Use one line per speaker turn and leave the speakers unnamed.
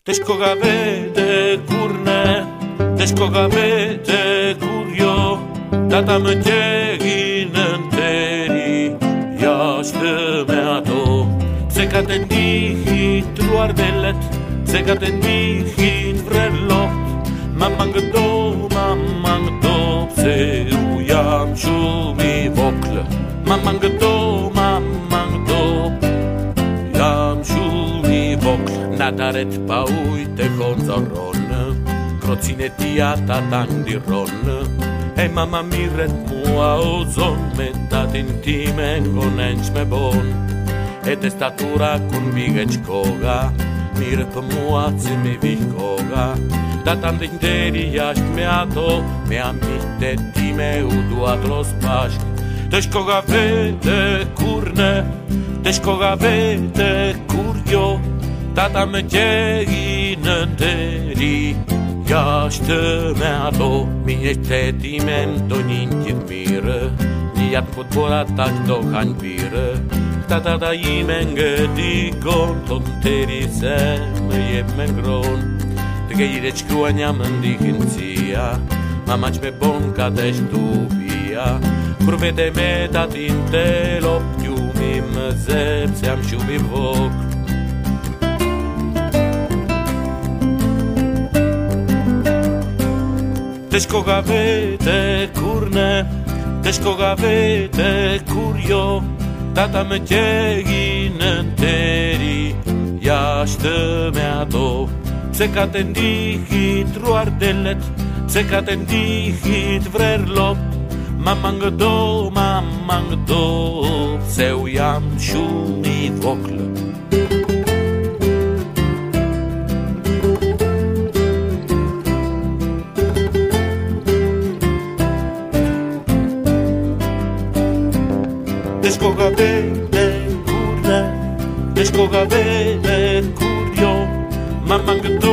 Težko ga vede kurne, težko ga vede kurjo, tata më tjegin teri, jashtë me ato. Pse ka të ndihit truardellet, pse ka të ndihit vrellot, ma mangëdo, pse u jam shumë i vokl. Ma mangëdo, jam shumë i vokl. Nataret pa ujtë e konzoron, krocin e tia ta tandiron. E mama mirret mua o zon, me tatin time ngonenç me bon. E te statura kun bige qkoga, mirë për mua që mi vih koga. Da ta ndih nderi jasht me ato, me amite time u duat los bashk. Težko ga vete kurne, težko ga vete kurjo, tata më tjegin teri, jashtë me ato. Minjështetimen do njën gjithë mirë, njët futbola ta qdo kanë birë. Tata da ime ngëdikon, ton teri se më jep me ngron. Të kejre qkrua një më ndikin cia, mama që me bon ka të shtupia. Kur vete me tatin të lop, gjumi më zep se jam shumë i vok. Težko ga vete kurne, težko ga vete kurjo, tata më tjegin teri, jashtë me ato. Pse ka të ndihit ruardellet, pse ka të ndihit vrerlop, ma mangëdo, pse u jam shumë i vokl. Težko ga vete kurne, težko ga vete kurjo, ma mangëdo,